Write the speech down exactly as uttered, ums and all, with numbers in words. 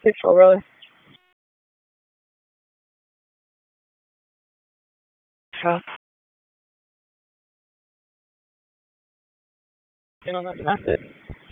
Peaceful, really. So, you know, that, that's it.